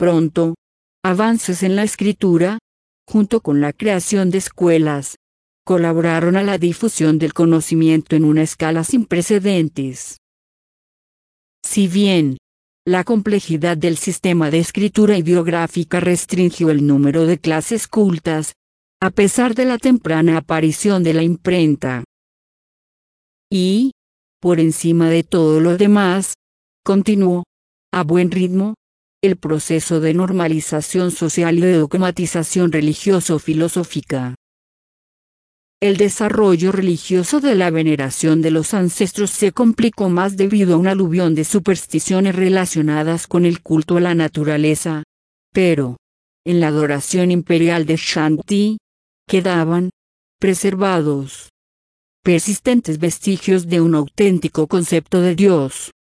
Pronto, avances en la escritura, junto con la creación de escuelas, colaboraron a la difusión del conocimiento en una escala sin precedentes. Si bien, la complejidad del sistema de escritura ideográfica restringió el número de clases cultas, a pesar de la temprana aparición de la imprenta. Y, por encima de todo lo demás, continuó, a buen ritmo, el proceso de normalización social y de dogmatización religioso-filosófica. El desarrollo religioso de la veneración de los ancestros se complicó más debido a un aluvión de supersticiones relacionadas con el culto a la naturaleza. Pero, en la adoración imperial de Shanti, quedaban preservados persistentes vestigios de un auténtico concepto de Dios.